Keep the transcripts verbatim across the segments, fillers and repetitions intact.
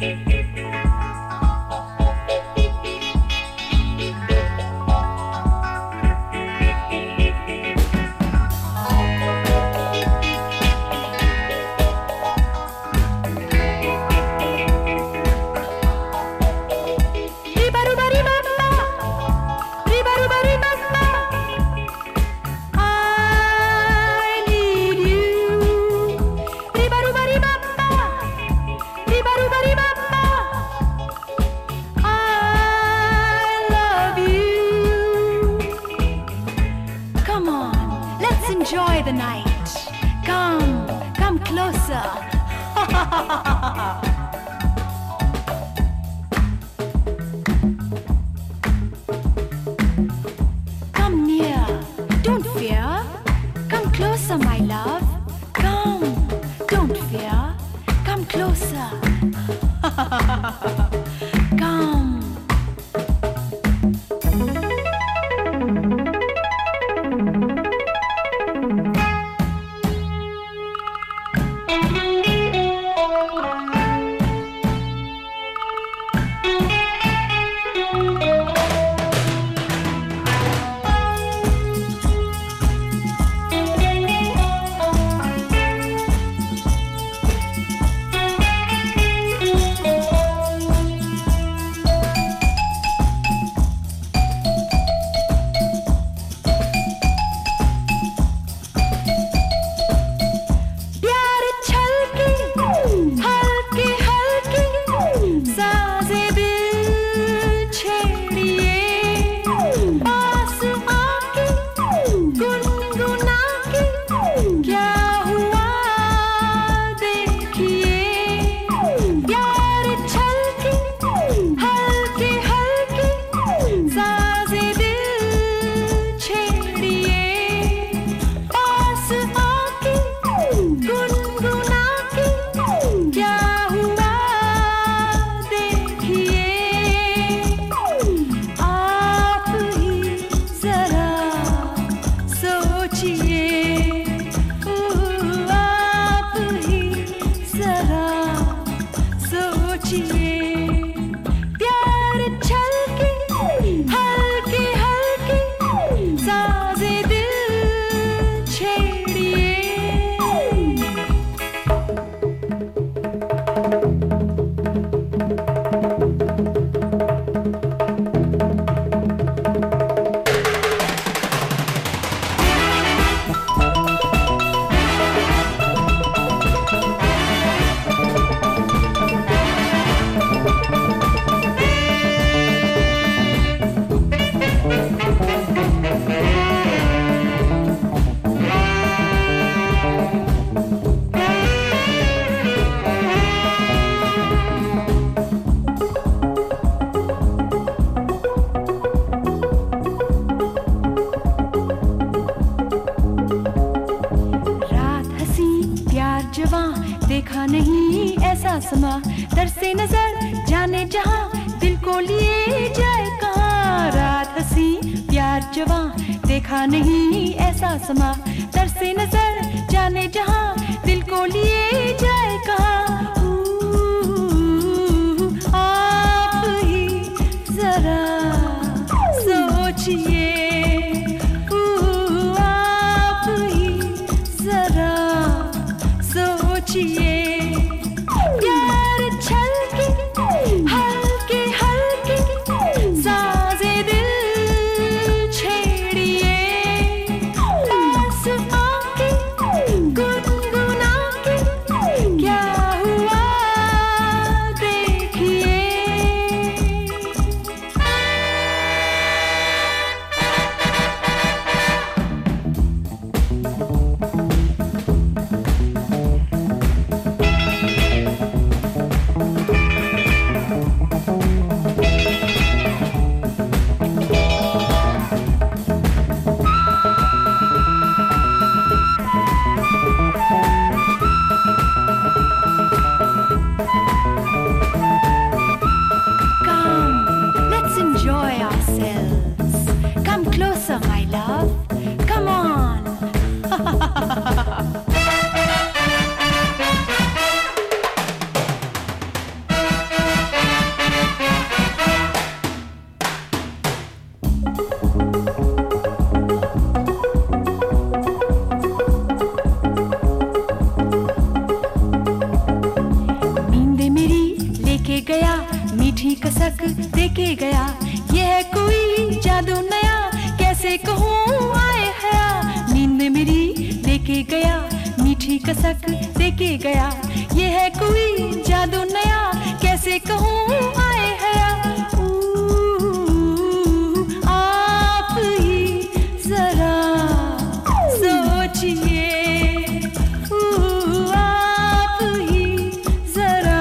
Enjoy the night. Come, come closer. Come near, don't fear. Come closer, my love. Come, don't fear. Come closer. Come. देखा नहीं ऐसा समा, तरसे नजर जाने जहां, दिल को लिए जाए कहां। रात हंसी प्यार जवां, देखा नहीं ऐसा समा, तरसे नजर जाने जहां, दिल को लिए जाए कहां। आप ही जरा सोचिए, आप ही जरा सोचिए। प्यार छलके हल्के हल्के साजे दिल छेड़िए, पास आके गुनगुना के क्या कसक देके गया, ये है कोई जादू नया, कैसे कहूँ आए हया। नींद में मेरी देके गया, मीठी कसक देके गया, ये है कोई जादू नया, कैसे कहूँ आए हया। आप ही जरा सोचिए, आप ही जरा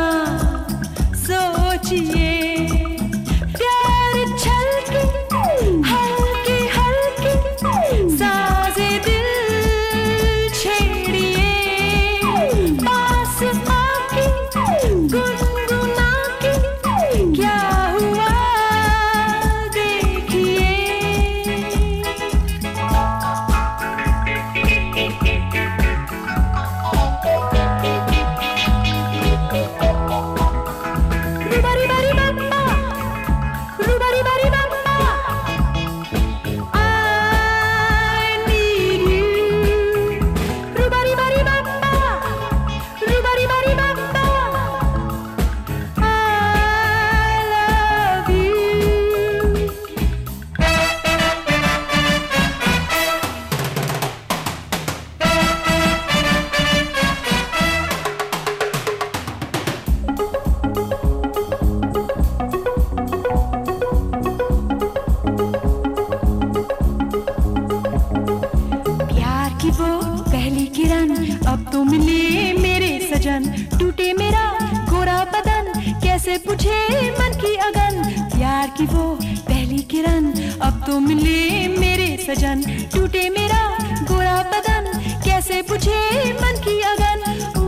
सोचिए, प्यार छलके हल्की हल्की साजे दिल छेड़िए, पास आके गुनगुना के क्या हुआ देखिए। Rubari bari bamba, rubari bari bamba, I need you. Rubari bari bamba, rubari bari bamba, I love you. प्यार की वो पहली किरण, अब तो मिले मेरे सजन, टूटे मेरा गोरा बदन, कैसे पूछे मन की अगन। प्यार की वो पहली किरण, अब तो मिले मेरे सजन, टूटे मेरा गोरा बदन, कैसे पूछे मन की अगन।